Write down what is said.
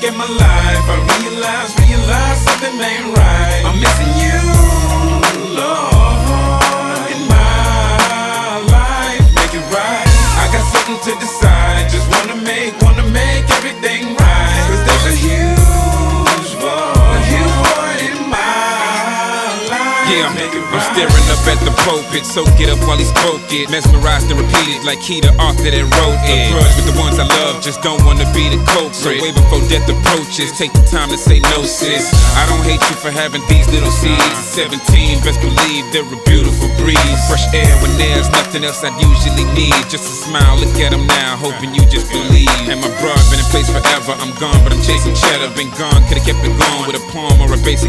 look at my life, I realize something ain't right. I'm missing you, Lord, in my life. Make it right. I got something to decide. Just wanna make everything right. 'Cause there's a huge void in my life. Yeah, I'm staring up at the pulpit, soak it up while he spoke it. Mesmerized and repeated like he the author that wrote it. With the ones I love, just don't wanna be the culprit. So way before death approaches, take the time to say no, sis. I don't hate you for having these little seeds. At 17, best believe they're a beautiful breeze. Fresh air when there's nothing else I'd usually need. Just a smile, look at him now, hoping you just believe. And my broad been in place forever, I'm gone but I'm chasing cheddar. Been gone, could've kept it going with a poem or a basic